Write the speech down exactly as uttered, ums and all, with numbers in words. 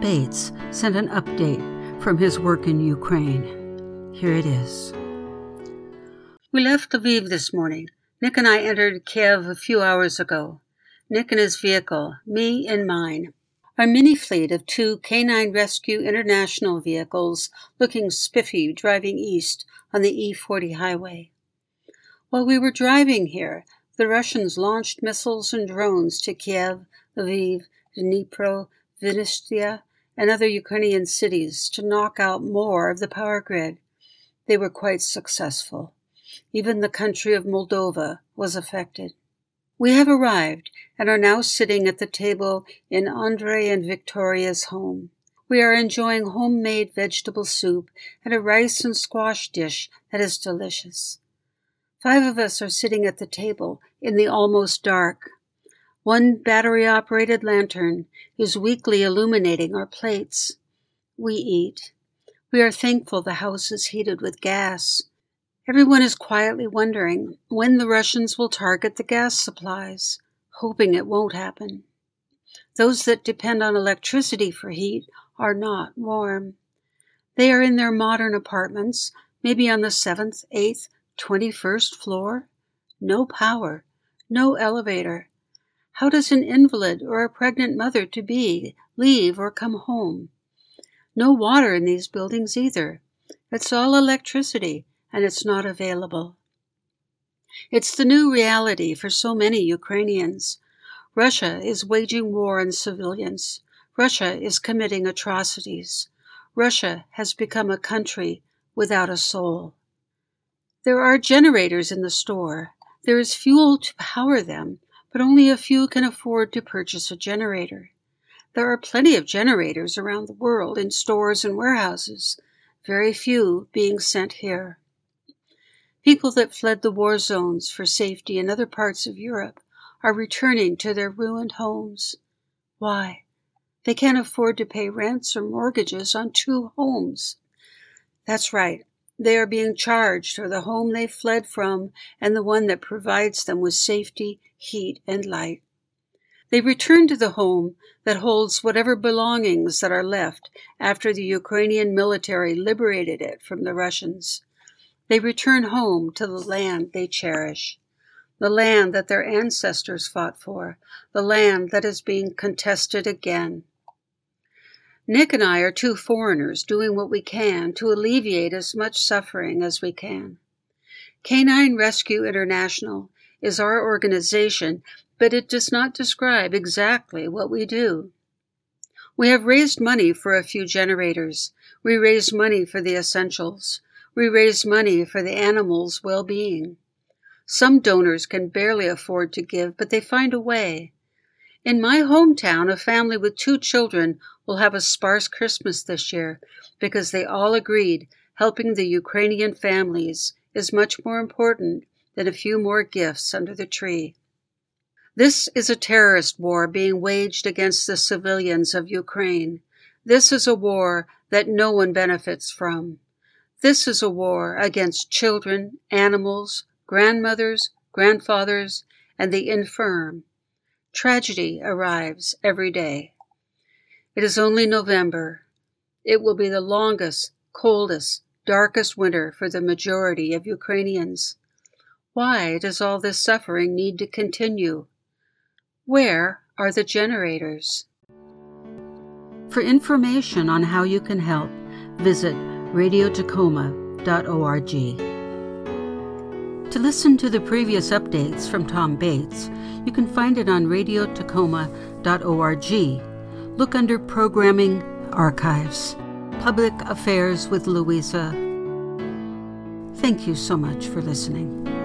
Bates sent an update from his work in Ukraine. Here it is. We left Lviv this morning. Nick and I entered Kiev a few hours ago. Nick in his vehicle, me in mine. Our mini-fleet of two K nine Rescue International vehicles looking spiffy driving east on the E forty highway. While we were driving here, the Russians launched missiles and drones to Kiev, Lviv, Dnipro, Vinnytsia, and other Ukrainian cities to knock out more of the power grid. They were quite successful. Even the country of Moldova was affected. We have arrived and are now sitting at the table in Andrei and Victoria's home. We are enjoying homemade vegetable soup and a rice and squash dish that is delicious. Five of us are sitting at the table in the almost dark. One battery-operated lantern is weakly illuminating our plates. We eat. We are thankful the house is heated with gas. Everyone is quietly wondering when the Russians will target the gas supplies, hoping it won't happen. Those that depend on electricity for heat are not warm. They are in their modern apartments, maybe on the seventh, eighth, twenty-first floor. No power, no elevator. How does an invalid or a pregnant mother-to-be leave or come home? No water in these buildings either. It's all electricity, and it's not available. It's the new reality for so many Ukrainians. Russia is waging war on civilians. Russia is committing atrocities. Russia has become a country without a soul. There are generators in the store. There is fuel to power them, but only a few can afford to purchase a generator. There are plenty of generators around the world in stores and warehouses, very few being sent here. People that fled the war zones for safety in other parts of Europe are returning to their ruined homes. Why? They can't afford to pay rents or mortgages on two homes. That's right. They are being charged for the home they fled from and the one that provides them with safety, heat, and light. They return to the home that holds whatever belongings that are left after the Ukrainian military liberated it from the Russians. They return home to the land they cherish, the land that their ancestors fought for, the land that is being contested again. Nick and I are two foreigners doing what we can to alleviate as much suffering as we can. K nine Rescue International is our organization, but it does not describe exactly what we do. We have raised money for a few generators. We raise money for the essentials. We raise money for the animals' well-being. Some donors can barely afford to give, but they find a way. In my hometown, a family with two children will have a sparse Christmas this year because they all agreed helping the Ukrainian families is much more important than a few more gifts under the tree. This is a terrorist war being waged against the civilians of Ukraine. This is a war that no one benefits from. This is a war against children, animals, grandmothers, grandfathers, and the infirm. Tragedy arrives every day. It is only November. It will be the longest, coldest, darkest winter for the majority of Ukrainians. Why does all this suffering need to continue? Where are the generators? For information on how you can help, visit radio tacoma dot org. To listen to the previous updates from Tom Bates, you can find it on radio tacoma dot org. Look under Programming Archives, Public Affairs with Louisa. Thank you so much for listening.